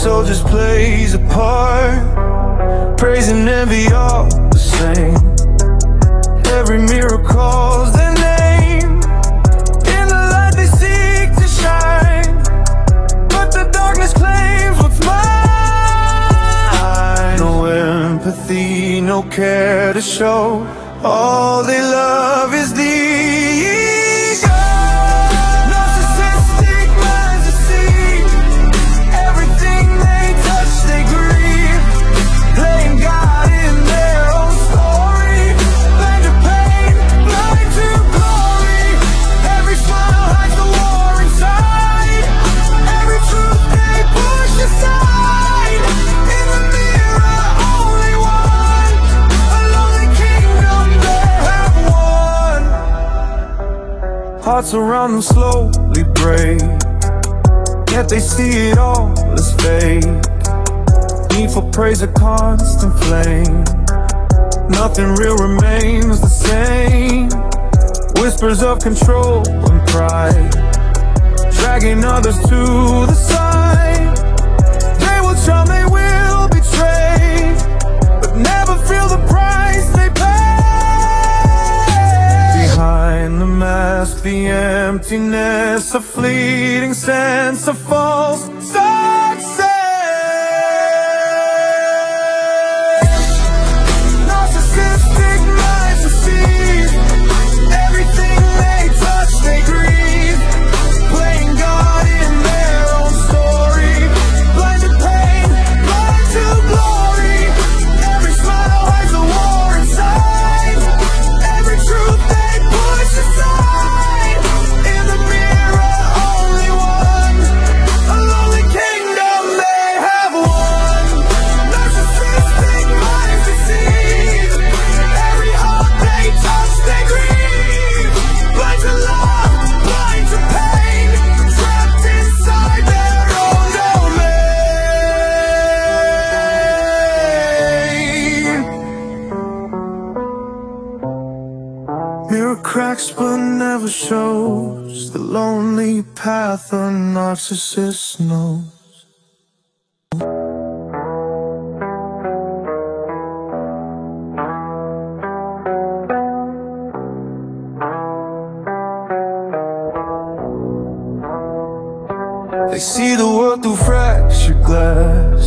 soul just plays a part. Praise and envy all the same. Every mirror calls their name. In the light they seek to shine, but the darkness claims what's mine. No empathy, no care to show. All they love is the ego. Narcissistic minds deceive. Everything they touch they grieve. Playing God in their own story. Blind to pain, blind to glory. Every smile hides the war inside. Every truth they push aside. In the mirror only one. A lonely kingdom they have won. Hearts around them slowly break, yet they see it all as fake. Need for praise, a constant flame. Nothing real remains the same. Whispers of control and pride, dragging others to the side. They will charm, they will betray, but never feel the price they pay. Behind the mask, the emptiness, a fleeting sense of false success. Narcissistic minds deceive. Everything they touch they grieve. Playing God in their own story. Blind to pain, blind to glory. Every smile hides a war inside. Every truth they push aside. In the mirror only one. A lonely kingdom they have won. Narcissistic minds deceive. Every heart they touch they grieve. Blind to love, blind to pain. Trapped inside their own domain. Mirror cracks but never shows the lonely path a narcissist knows. They see the world through fractured glass.